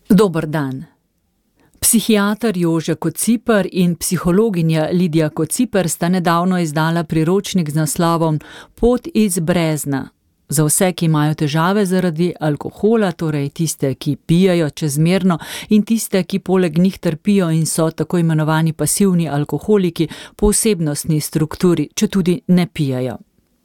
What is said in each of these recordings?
Dober dan. Psihiater Jože Kociper in psihologinja Lidija Kociper sta nedavno izdala priročnik z naslovom Pot iz brezna. Za vse, ki imajo težave zaradi alkohola, torej tiste, ki pijejo čezmerno, in tiste, ki poleg njih trpijo in so tako imenovani pasivni alkoholiki po osebnostni strukturi, četudi ne pijejo.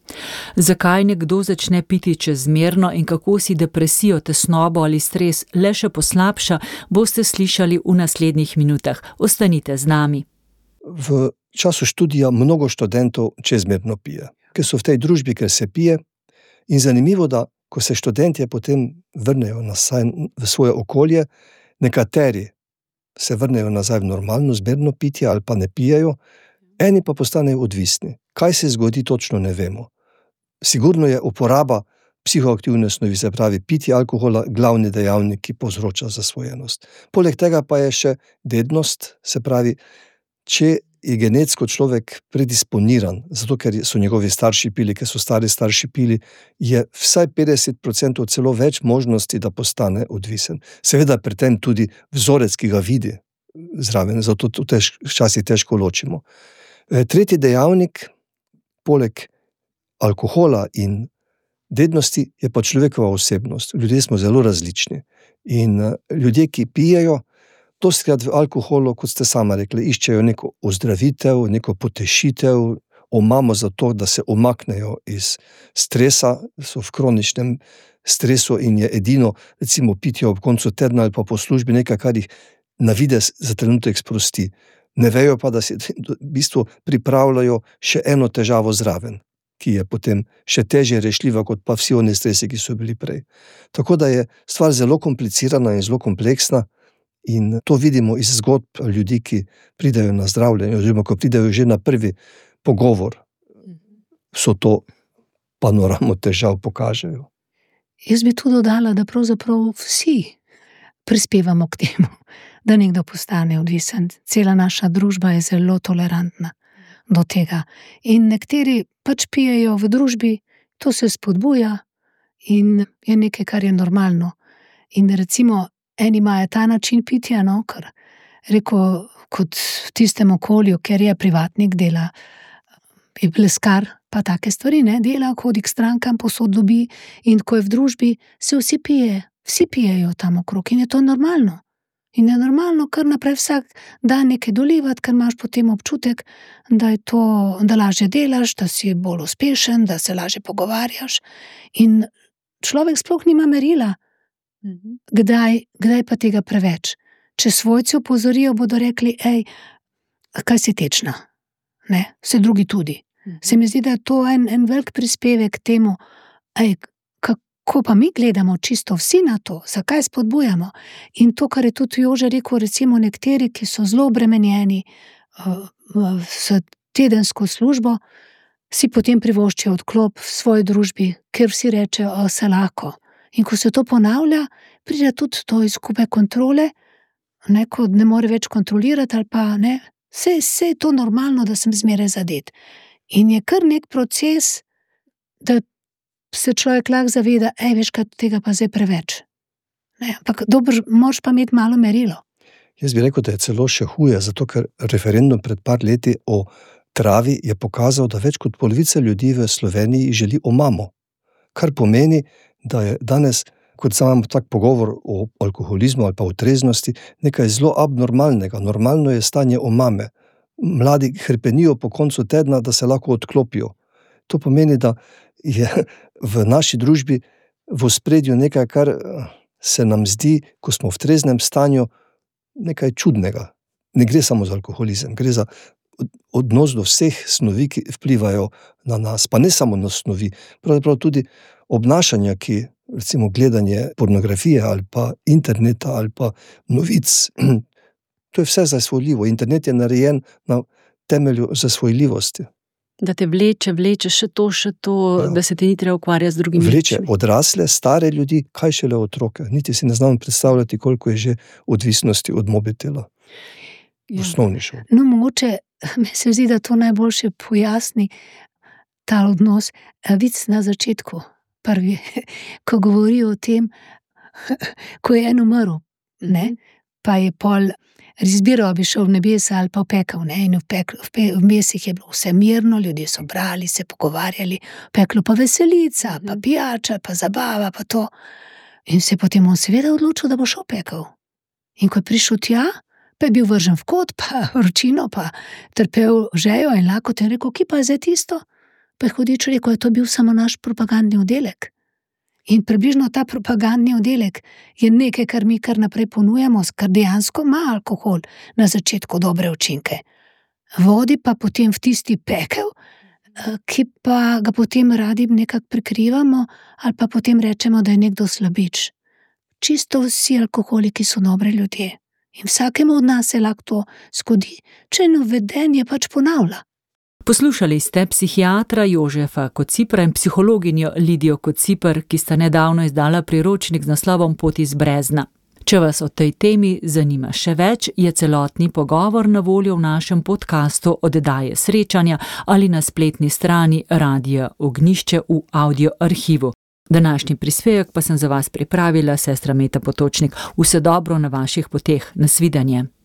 Zakaj nekdo začne piti čezmerno in kako si depresijo, tesnobo ali stres le še poslabša, boste slišali v naslednjih minutah. Ostanite z nami. V času študija mnogo študentov čezmerno pije, ker so v tej družbi, ker se pije. In zanimivo, da ko se študentje potem vrnejo nazaj v svoje okolje, nekateri se vrnejo nazaj v normalno zmerno pitje ali pa ne pijejo, eni pa postanejo odvisni. Kaj se zgodi, točno ne vemo. Sigurno je uporaba psihoaktivne snovi, se pravi pitje alkohola, glavni dejavnik, ki povzroča zasvojenost. Poleg tega pa je še dednost, se pravi, če je genetsko človek predisponiran, zato ker so njegovi starši pili, ker so stari starši pili, je vsaj 50% celo več možnosti, da postane odvisen. Seveda pri tem tudi vzorec, ki ga vidi zraven, zato to včasih težko ločimo. Tretji dejavnik, poleg alkohola in dednosti, je pa človekova osebnost. Ljudje smo zelo različni. In ljudje, ki pijejo, dostikrat v alkoholu, kot ste sama rekli, iščejo neko ozdravitev, neko potešitev, omamo za to, da se umaknejo iz stresa, so v kroničnem stresu in je edino, recimo, pitje ob koncu tedna ali pa po službi nekaj, kar jih na videz za trenutek sprosti. Ne vejo pa, da si v bistvu pripravljajo še eno težavo zraven, ki je potem še težje rešljiva, kot pa vsi oni stresi, ki so bili prej. Tako da je stvar zelo komplicirana in zelo kompleksna in to vidimo iz zgodb ljudi, ki pridejo na zdravljenje, oziroma ko pridejo že na prvi pogovor, so to panoramo težav pokažejo. Jaz bi tu dodala, da pravzaprav vsi prispevamo k temu, da nekdo postane odvisen. Cela naša družba je zelo tolerantna do tega. In nekateri pač pijejo v družbi, to se spodbuja in je nekaj, kar je normalno. In recimo, eni imajo ta način pitja, ker rekel, kot v tistem okolju, ker je privatnik, dela, je pleskar, pa take stvari, dela, hodi k strankam, posod dobi, in ko je v družbi, se vsi pijejo tam okrog in je to normalno. In je normalno kar naprej vsak dan nekaj dolivati, ker imaš potem občutek, da je to, da lažje delaš, da si bolj uspešen, da se lažje pogovarjaš. In človek sploh nima merila, kdaj pa tega preveč. Če svojci opozorijo, bodo rekli, kaj si tečna, vse drugi tudi. Se mi zdi, da je to en velik prispevek k temu, kako pa mi gledamo čisto vsi na to, zakaj spodbujamo. In to, kar je tudi Jože rekel, recimo nekateri, ki so zelo obremenjeni s tedensko službo, si potem privoščijo odklop v svoji družbi, ker vsi rečejo, se lahko. In ko se to ponavlja, pride tudi to izgube kontrole, ko ne more več kontrolirati ali pa vse je to normalno, da sem zmeraj zadet. In je kar nek proces, da se človek lahko zaveda, veš kaj, tega pa zdaj preveč. Ampak dobro, moraš pa imeti malo merilo. Jaz bi rekel, da je celo še huje, zato ker referendum pred par leti o travi je pokazal, da več kot polovica ljudi v Sloveniji želi omamo. Kar pomeni, da je danes, kot imamo tak pogovor o alkoholizmu ali pa o treznosti, nekaj zelo abnormalnega. Normalno je stanje omame. Mladi hrepenijo po koncu tedna, da se lahko odklopijo. To pomeni, da je v naši družbi v ospredju nekaj, kar se nam zdi, ko smo v treznem stanju, nekaj čudnega. Ne gre samo za alkoholizem, gre za odnos do vseh snovi, ki vplivajo na nas, pa ne samo na snovi, pravzaprav tudi obnašanja, ki, recimo gledanje pornografije ali pa interneta ali pa novic, to je vse zasvojljivo. Internet je narejen na temelju zasvojljivosti. Da te vleče še to, ja. Da se ti ni treba ukvarjati z drugimi vleče odrasle, stare ljudi, kaj šele otroke. Niti si ne znam predstavljati, koliko je že odvisnosti od mobitela. V osnovni šoli. No, mogoče mi se zdi, da to najboljše pojasni ta odnos. Vic na začetku, prvi, ko govori o tem, ko je en umrl, ne, pa je pol izbiral, bi šel v nebesa ali pa v pekel, ne, in v mesih je bilo vse mirno, ljudje so brali, se pogovarjali, v peklu pa veselica, pa pijača, pa zabava, pa to. In se je potem on seveda odločil, da bo šel v pekel. In ko je prišel tja, pa je bil vržen v kot, pa vročino, pa trpel žejo in lakoto, in rekel, ki pa je zdaj tisto? Pa je hudič rekel, je to bil samo naš propagandni oddelek. In približno ta propagandni oddelek je nekaj, kar mi kar naprej ponujamo, kar dejansko ima alkohol na začetku dobre učinke. Vodi pa potem v tisti pekel, ki pa ga potem radi nekako prikrivamo, ali pa potem rečemo, da je nekdo slabič. Čisto vsi alkoholiki so dobri ljudje. In vsakemu od nas se lahko to zgodi, če eno vedenje pač ponavlja. Poslušali ste psihiatra Jožefa Kocipra in psihologinjo Lidijo Kociper, ki sta nedavno izdala priročnik z naslovom Pot iz brezna. Če vas o tej temi zanima še več, je celotni pogovor na voljo v našem podkastu Oddaje srečanja ali na spletni strani Radia Ognjišče v audio arhivu. Današnji prispevek pa sem za vas pripravila sestra Meta Potočnik. Vse dobro na vaših poteh. Nasvidenje.